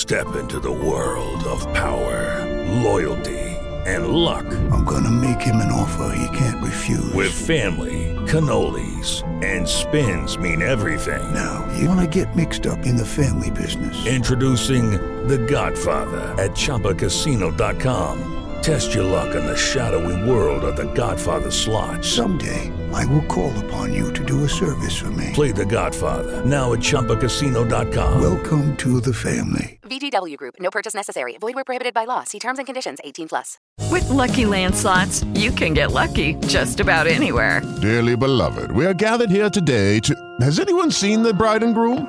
Step into the world of power, loyalty, and luck. I'm gonna make him an offer he can't refuse. With family, cannolis, and spins mean everything. Now, you wanna get mixed up in the family business. Introducing The Godfather at ChumbaCasino.com. Test your luck in the shadowy world of The Godfather slot. Someday, I will call upon you to do a service for me. Play The Godfather now at ChumbaCasino.com. Welcome to the family. VGW Group. No purchase necessary. Void where prohibited by law. See terms and conditions. 18+. With Lucky Land Slots, you can get lucky just about anywhere. Dearly beloved, we are gathered here today to... Has anyone seen the bride and groom?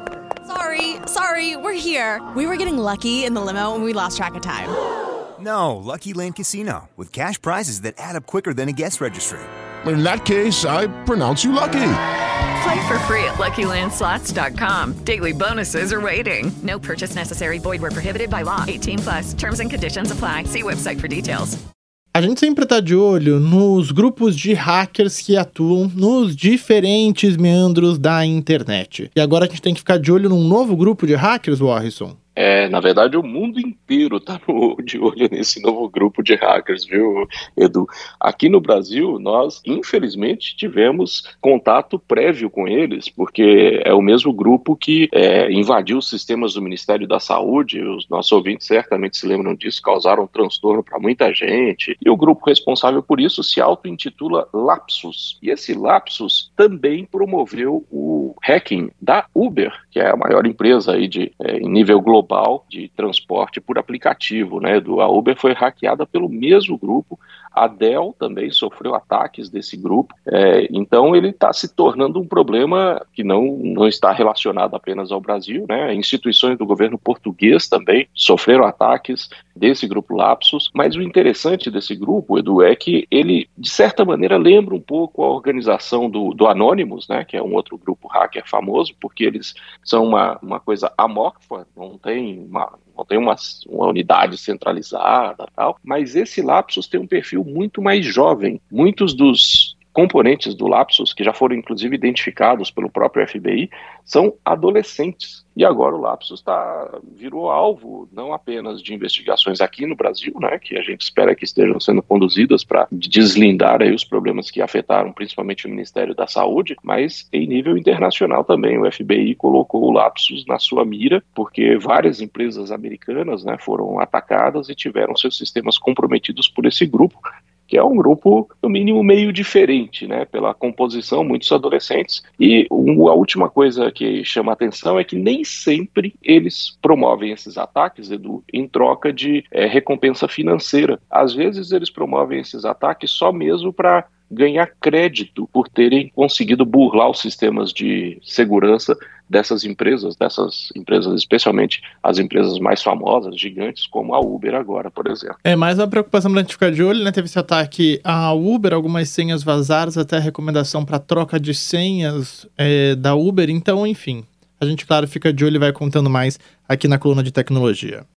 Sorry, we're here. We were getting lucky in the limo and we lost track of time. No, Lucky Land Casino, with cash prizes that add up quicker than a guest registry. In that case, I pronounce you lucky. Play for free at LuckyLandSlots.com. Daily bonuses are waiting. No purchase necessary. Void where prohibited by law. 18+. Terms and conditions apply. See website for details. A gente sempre está de olho nos grupos de hackers que atuam nos diferentes meandros da internet. E agora a gente tem que ficar de olho num novo grupo de hackers, Warrison. Na verdade, o mundo inteiro está de olho nesse novo grupo de hackers, viu, Edu? Aqui no Brasil, nós, infelizmente, tivemos contato prévio com eles, porque é o mesmo grupo que invadiu os sistemas do Ministério da Saúde. Os nossos ouvintes certamente se lembram disso, causaram transtorno para muita gente. E o grupo responsável por isso se auto-intitula Lapsus. E esse Lapsus também promoveu o hacking da Uber, que é a maior empresa aí em nível global de transporte por aplicativo, né? A Uber foi hackeada pelo mesmo grupo. A Dell também sofreu ataques desse grupo. Então ele está se tornando um problema que não está relacionado apenas ao Brasil, né? Instituições do governo português também sofreram ataques desse grupo Lapsus. Mas o interessante desse grupo, Edu, é que ele, de certa maneira, lembra um pouco a organização do Anonymous, né? Que é um outro grupo hacker famoso, porque eles são uma coisa amorfa, não tem uma unidade centralizada, tal, mas esse Lapsus tem um perfil muito mais jovem. Muitos dos componentes do Lapsus, que já foram inclusive identificados pelo próprio FBI, são adolescentes. E agora o Lapsus virou alvo não apenas de investigações aqui no Brasil, né, que a gente espera que estejam sendo conduzidas para deslindar aí os problemas que afetaram principalmente o Ministério da Saúde, mas em nível internacional também. O FBI colocou o Lapsus na sua mira, porque várias empresas americanas, né, foram atacadas e tiveram seus sistemas comprometidos por esse grupo, que é um grupo, no mínimo, meio diferente, né, pela composição, muitos adolescentes. E a última coisa que chama a atenção é que nem sempre eles promovem esses ataques, Edu, em troca de recompensa financeira. Às vezes eles promovem esses ataques só mesmo para ganhar crédito por terem conseguido burlar os sistemas de segurança dessas empresas, especialmente as empresas mais famosas, gigantes, como a Uber agora, por exemplo. É mais uma preocupação pra gente ficar de olho, né? Teve esse ataque à Uber, algumas senhas vazadas, até a recomendação para troca de senhas da Uber. Então, enfim, a gente, claro, fica de olho e vai contando mais aqui na coluna de tecnologia.